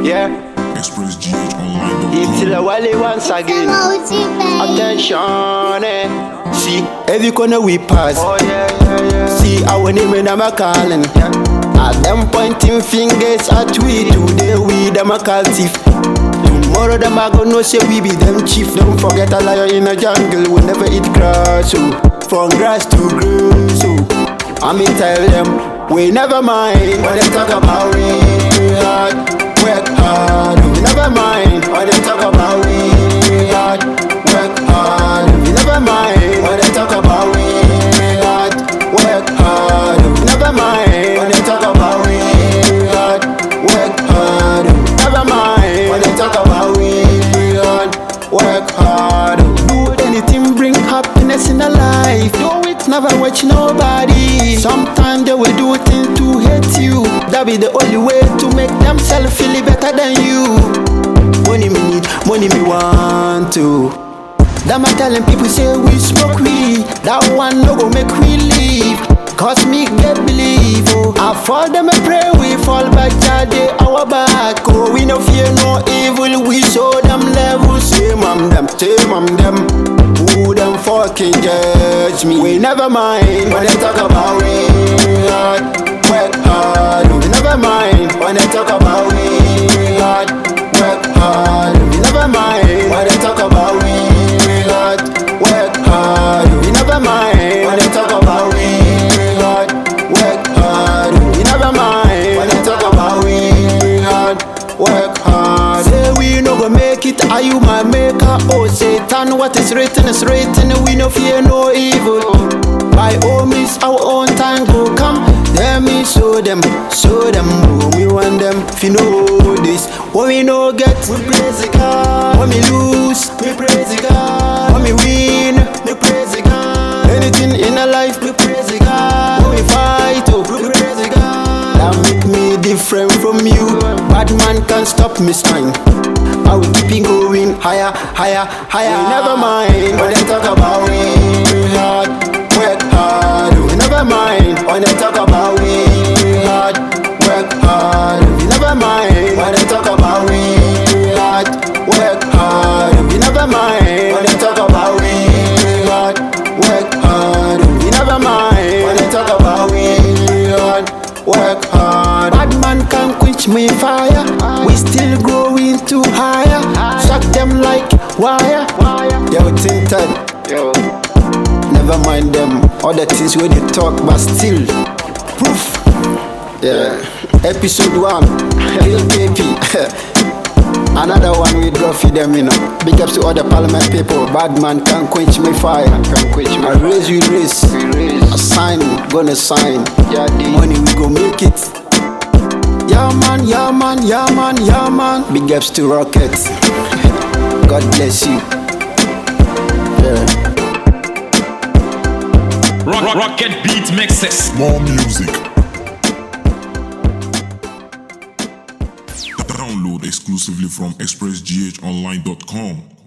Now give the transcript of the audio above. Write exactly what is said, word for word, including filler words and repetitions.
Yeah. Express G H Online. It's the Wally once again. Attention, eh. See, every corner we pass. Oh yeah, yeah, yeah. See our name and I'm a calling. Yeah. At them pointing fingers at we today we them a call thief. Tomorrow them a gonna say we be them chief. Don't forget a lion in a jungle will never eat grass. So from grass to grass. So I mean tell them we never mind when they talk about we hard, work hard. We never mind when they talk about we hard, work hard. We never mind when they talk about we hard, work hard. We never mind when they talk about we hard, work hard. Never mind when they talk about we hard, work hard. Do anything bring happiness in a life. Do it, never watch nobody. Sometimes they will do things to hate you. That be the only way to make themselves feel better than you. Money me need, money me want to. That my telling people say we smoke weed. That one no go make we leave. Cause me get believe, oh. I fall them and pray we fall back they our back. Oh, we no fear no evil. We show them levels. Same on them, same on them. Who them fucking judge me? We never mind when they talk about we hard, work hard. We never mind when they talk about we hard, work hard. We never mind when they talk about we hard, work hard. We never mind when they talk about we hard, work hard. We never mind when they talk about we hard, work hard. Say we no go make it, are you my maker? Oh Satan, what is written is written. We no fear no evil. By all means, our own time go come. Let me show them, show them who we want them. If you know this, when we no get, we praise the God. When we lose, we praise the God. When we win, we praise the God. Anything in our life, we praise the God. When we fight, oh, we praise the God. That make me different from you. Bad man can't stop me shine. I will keep it going higher, higher, higher. We never mind when they talk about we hard, work hard. We never mind when they talk about we hard, work hard. We never mind when they talk about we hard, work hard. We never mind when they talk about we hard, work hard. We never mind when they talk about we hard, work hard. Bad man can't quench me fire. We still growing too higher. Shock them like wire. Yo, tinted. Yo. Never mind them other things where they talk, but still proof. Yeah. Episode one. Kill K P. Another one we draw for them, you know. Big ups to all the parliament people. Bad man can't quench me fire. Can't quench me. I raise we raise. We raise. A sign, gonna sign. Yeah, money we go make it. Yeah man, yeah man, yeah man, yeah man. Big ups to Rockets. God bless you. Yeah. Rock, Rocket Beat mixes. More music. Download exclusively from express g h online dot com.